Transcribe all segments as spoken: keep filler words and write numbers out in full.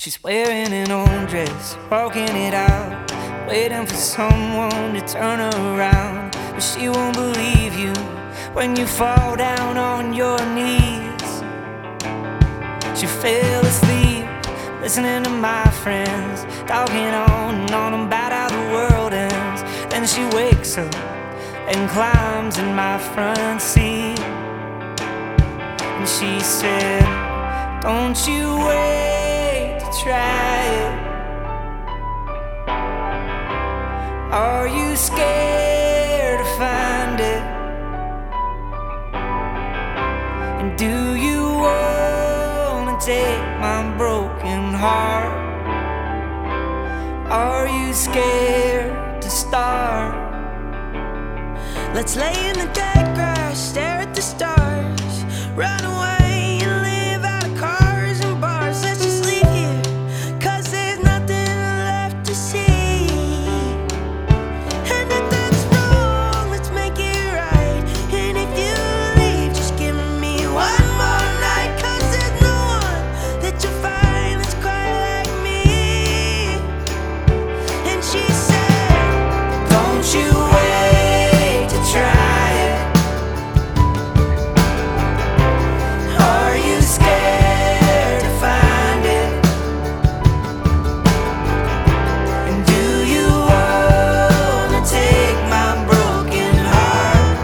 She's wearing an old dress, walking it out, waiting for someone to turn her around. But she won't believe you when you fall down on your knees. She fell asleep, listening to my friends talking on and on about how the world ends. Then she wakes up and climbs in my front seat, and she said, "Don't you wait to try it. Are you scared to find it? And do you wanna take my broken heart? Are you scared to start? Let's lay in the dead grass, stare at the stars, run away and live out of cars and bars. Let's just leave here, cause there's nothing left to see. And if that's wrong, let's make it right. And if you leave, just give me one more night, cause there's no one that you'll find that's quite like me. And she said, "Don't you wait to try it. Are you scared to find it? And do you wanna take my broken heart?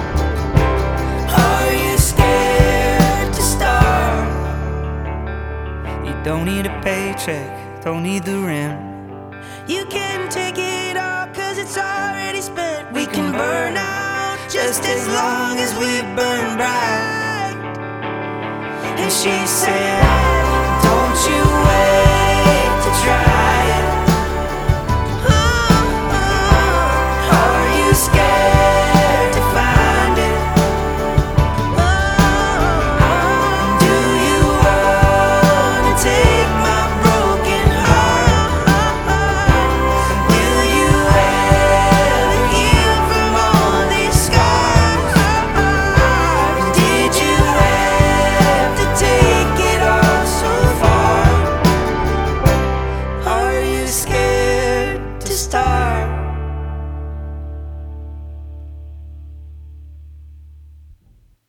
Are you scared to start?" You don't need a paycheck, don't need the rent. you can take it all, cause it's already spent. We can burn out just as long as we burn bright. And she said, "Don't you wait